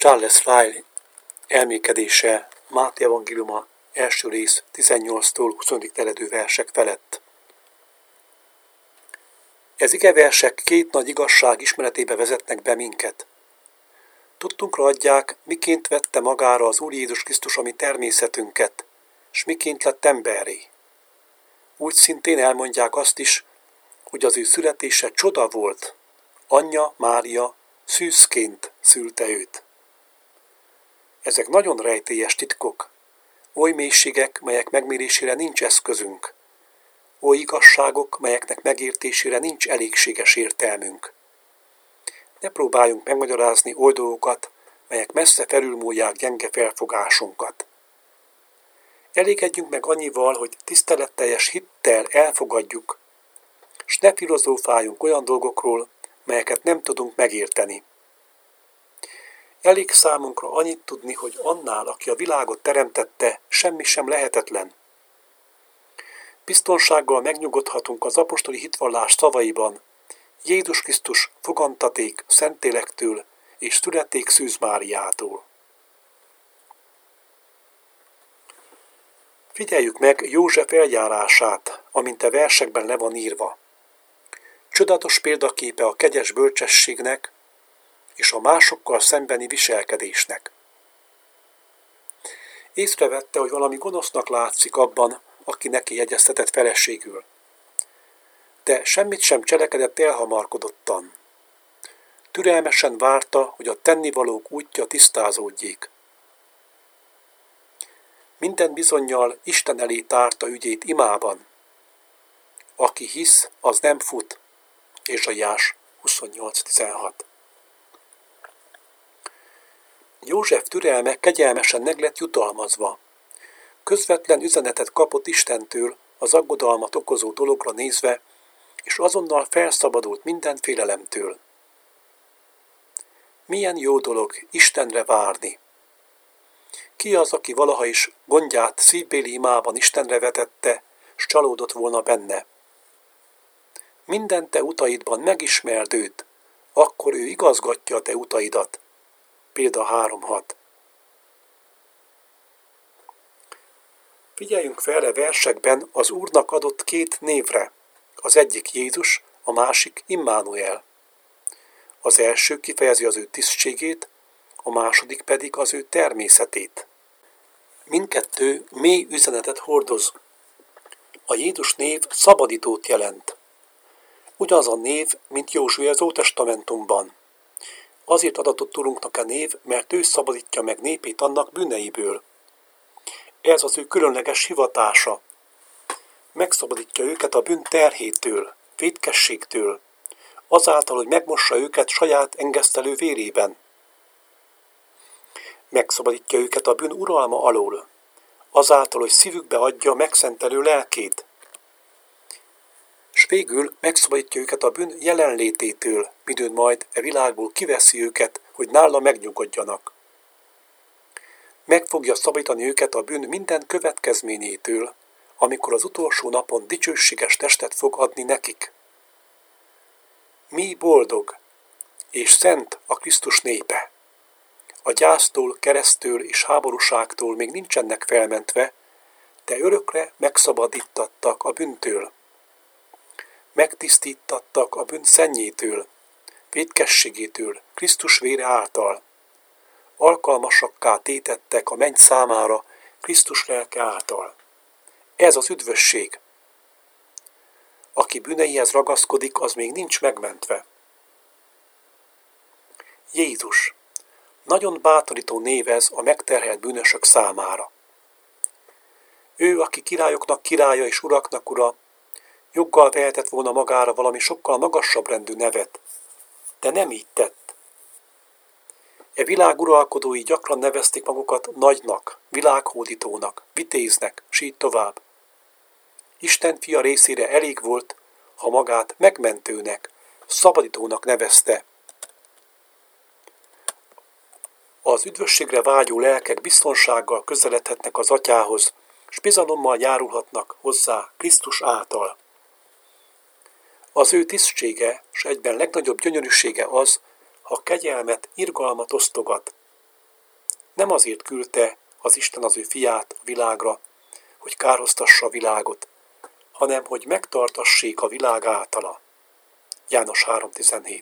Charles Lyell elmékedése Máté evangéliuma első rész 18-tól 20. terjedő versek felett. Ez igeversek két nagy igazság ismeretébe vezetnek be minket. Tudtunkra adják, miként vette magára az Úr Jézus Krisztus a mi természetünket, s miként lett emberré. Úgy szintén elmondják azt is, hogy az ő születése csoda volt. Anyja, Mária, szűzként szülte őt. Ezek nagyon rejtélyes titkok, oly mélységek, melyek megmérésére nincs eszközünk, oly igazságok, melyeknek megértésére nincs elégséges értelmünk. Ne próbáljunk megmagyarázni oly dolgokat, melyek messze felülmúlják gyenge felfogásunkat. Elégedjünk meg annyival, hogy tiszteletteljes hittel elfogadjuk, s ne filozófáljunk olyan dolgokról, melyeket nem tudunk megérteni. Elég számunkra annyit tudni, hogy annál, aki a világot teremtette, semmi sem lehetetlen. Biztonsággal megnyugodhatunk az apostoli hitvallás szavaiban: Jézus Krisztus fogantaték Szentlélektől és születték Szűz Máriától. Figyeljük meg József eljárását, amint a versekben le van írva. Csodatos példaképe a kegyes bölcsességnek és a másokkal szembeni viselkedésnek. Észrevette, hogy valami gonosznak látszik abban, aki neki jegyeztetett feleségül. De semmit sem cselekedett elhamarkodottan. Türelmesen várta, hogy a tennivalók útja tisztázódjék. Minden bizonnyal Isten elé tárta ügyét imában. Aki hisz, az nem fut. Ézsaiás 28.16. József türelme kegyelmesen meg lett jutalmazva. Közvetlen üzenetet kapott Istentől az aggodalmat okozó dologra nézve, és azonnal felszabadult minden félelemtől. Milyen jó dolog Istenre várni! Ki az, aki valaha is gondját szívbéli imában Istenre vetette, s csalódott volna benne? Minden te utaidban megismerd őt, akkor ő igazgatja a te utaidat. Példa 3.6. Figyeljünk fel a versekben az Úrnak adott két névre. Az egyik Jézus, a másik Immanuel. Az első kifejezi az ő tisztségét, a második pedig az ő természetét. Mindkettő mély üzenetet hordoz. A Jézus név szabadítót jelent. Ugyanaz a név, mint Józsué az Ótestamentumban. Azért adatott Urunknak a név, mert ő szabadítja meg népét annak bűneiből. Ez az ő különleges hivatása. Megszabadítja őket a bűn terhétől, vétkességtől, azáltal, hogy megmossa őket saját engesztelő vérében. Megszabadítja őket a bűn uralma alól, azáltal, hogy szívükbe adja megszentelő lelkét. S végül megszabadítja őket a bűn jelenlététől, midőn majd e világból kiveszi őket, hogy nála megnyugodjanak. Meg fogja szabadítani őket a bűn minden következményétől, amikor az utolsó napon dicsőséges testet fog adni nekik. Mi boldog és szent a Krisztus népe. A gyásztól, keresztől és háborúságtól még nincsenek felmentve, de örökre megszabadítattak a bűntől. Megtisztítattak a bűn szennyétől, vétkességétől, Krisztus vére által. Alkalmasakká tétettek a menny számára Krisztus lelke által. Ez az üdvösség. Aki bűneihez ragaszkodik, az még nincs megmentve. Jézus. Nagyon bátorító név ez a megterhelt bűnösök számára. Ő, aki királyoknak királya és uraknak ura, joggal vehetett volna magára valami sokkal magasabb rendű nevet, de nem így tett. E világ uralkodói gyakran nevezték magukat nagynak, világhódítónak, vitéznek, s így tovább. Isten fia részére elég volt, ha magát megmentőnek, szabadítónak nevezte. Az üdvösségre vágyó lelkek biztonsággal közeledhetnek az Atyához, s bizalommal járulhatnak hozzá Krisztus által. Az ő tisztsége, s egyben legnagyobb gyönyörűsége az, ha kegyelmet, irgalmat osztogat. Nem azért küldte az Isten az ő fiát a világra, hogy kárhoztassa a világot, hanem hogy megtartassék a világ általa. János 3:17.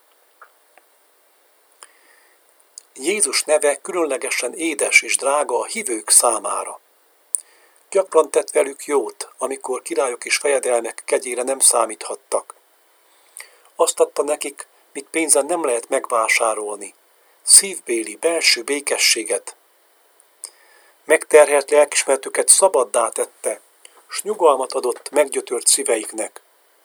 Jézus neve különlegesen édes és drága a hívők számára. Gyakran tett velük jót, amikor királyok és fejedelmek kegyére nem számíthattak. Azt adta nekik, mit pénzen nem lehet megvásárolni, szívbéli, belső békességet. Megterhelt lelkismeretüket szabaddá tette, s nyugalmat adott meggyötört szíveiknek.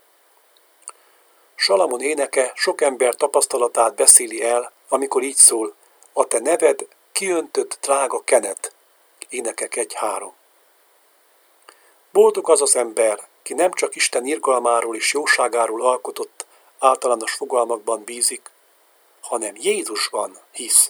Salamon éneke sok ember tapasztalatát beszéli el, amikor így szól: a te neved kiöntött drága kenet. Énekek 1:3. Boldog az az ember, ki nem csak Isten irgalmáról és jóságáról alkotott általános fogalmakban bízik, hanem Jézusban hisz.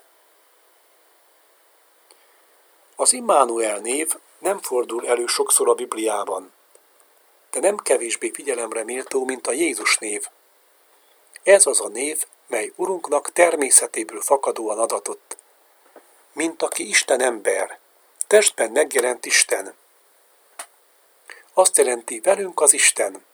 Az Immanuel név nem fordul elő sokszor a Bibliában, de nem kevésbé figyelemre méltó, mint a Jézus név. Ez az a név, mely Urunknak természetéből fakadóan adatott, mint aki Isten ember, testben megjelent Isten. Azt jelenti, velünk az Isten.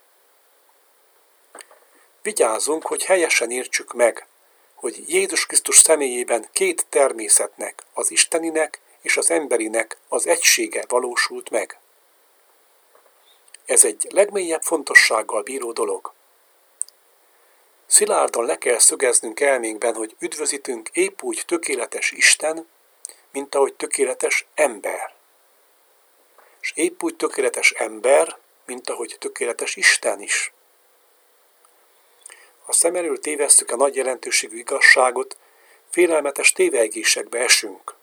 Vigyázzunk, hogy helyesen értsük meg, hogy Jézus Krisztus személyében két természetnek, az isteninek és az emberinek az egysége valósult meg. Ez egy legmélyebb fontossággal bíró dolog. Szilárdan le kell szögeznünk elménkben, hogy üdvözítünk épp úgy tökéletes Isten, mint ahogy tökéletes ember. És épp úgy tökéletes ember, mint ahogy tökéletes Isten is. Ha szem elől tévesszük a nagy jelentőségű igazságot, félelmetes tévejgésekbe esünk.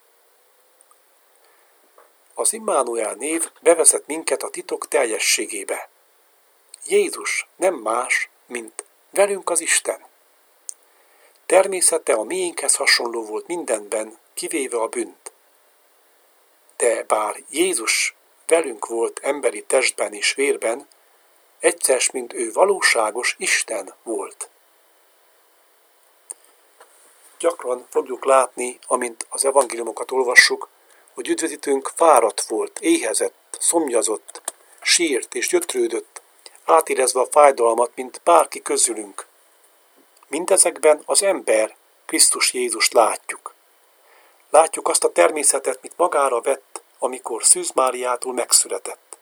Az Immanuel név bevezet minket a titok teljességébe. Jézus nem más, mint velünk az Isten. Természete a miénkhez hasonló volt mindenben, kivéve a bűnt. De bár Jézus velünk volt emberi testben és vérben, egyszer, mint ő valóságos Isten volt. Gyakran fogjuk látni, amint az evangéliumokat olvassuk, hogy üdvözítőnk fáradt volt, éhezett, szomjazott, sírt és gyötrődött, átérezve a fájdalmat, mint bárki közülünk. Mindezekben az ember, Krisztus Jézust látjuk. Látjuk azt a természetet, mit magára vett, amikor Szűz Máriától megszületett.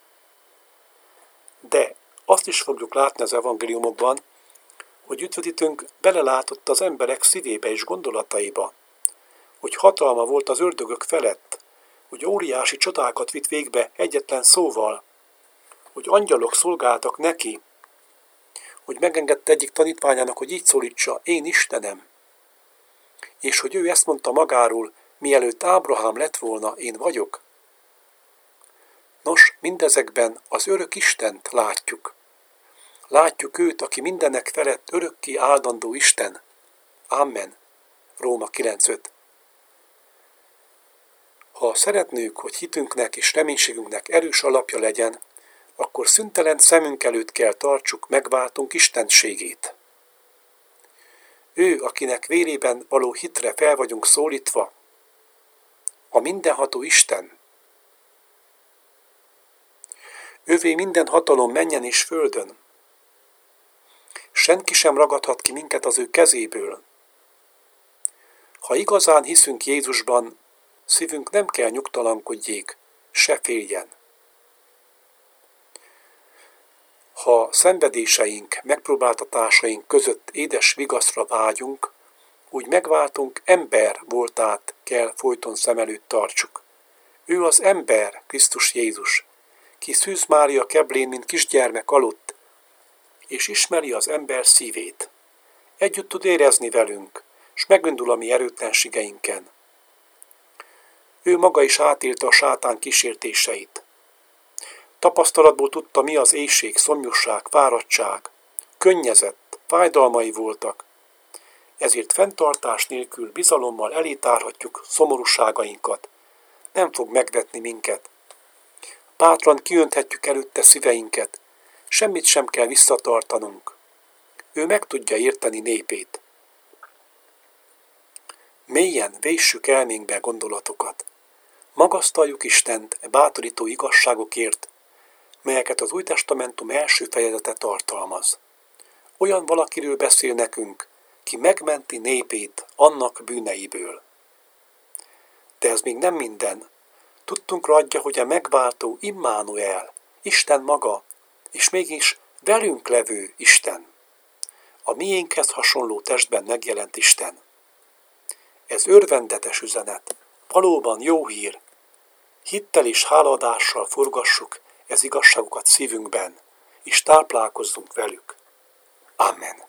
De azt is fogjuk látni az evangéliumokban, hogy üdvözítőnk belelátott az emberek szívébe és gondolataiba, hogy hatalma volt az ördögök felett, hogy óriási csodákat vitt végbe egyetlen szóval, hogy angyalok szolgáltak neki, hogy megengedte egyik tanítványának, hogy így szólítsa: én Istenem, és hogy ő ezt mondta magáról, mielőtt Ábrahám lett volna: én vagyok. Nos, mindezekben az örök Istent látjuk. Látjuk őt, aki mindenek felett örökké áldandó Isten. Amen. Róma 9:5. Ha szeretnénk, hogy hitünknek és reménységünknek erős alapja legyen, akkor szüntelen szemünk előtt kell tartsuk megváltunk istenségét. Ő, akinek vérében való hitre fel vagyunk szólítva, a mindenható Isten. Ővé minden hatalom mennyen és földön. Senki sem ragadhat ki minket az ő kezéből. Ha igazán hiszünk Jézusban, szívünk nem kell nyugtalankodjék, se féljen. Ha szenvedéseink, megpróbáltatásaink között édes vigaszra vágyunk, úgy megváltunk ember voltát kell folyton szem előtt tartsuk. Ő az ember, Krisztus Jézus, ki Szűz Mária keblén, mint kisgyermek aludt, és ismeri az ember szívét. Együtt tud érezni velünk, s megöndul a mi erőtlenségeinken. Ő maga is átélte a sátán kísértéseit. Tapasztalatból tudta, mi az éhség, szomjúság, fáradtság. Könnyezett, fájdalmai voltak. Ezért fenntartás nélkül bizalommal elétárhatjuk szomorúságainkat. Nem fog megvetni minket. Bátran kiönthetjük előtte szíveinket. Semmit sem kell visszatartanunk. Ő meg tudja érteni népét. Mélyen véssük elménkbe gondolatokat. Magasztaljuk Istent e bátorító igazságokért, melyeket az Új Testamentum első fejezete tartalmaz. Olyan valakiről beszél nekünk, ki megmenti népét annak bűneiből. De ez még nem minden. Tudtunkra adja, hogy a megváltó Immanuel, Isten maga, és mégis velünk levő Isten. A miénkhez hasonló testben megjelent Isten. Ez örvendetes üzenet, valóban jó hír. Hittel és hálaadással forgassuk ez igazságokat szívünkben, és táplálkozzunk velük. Amen.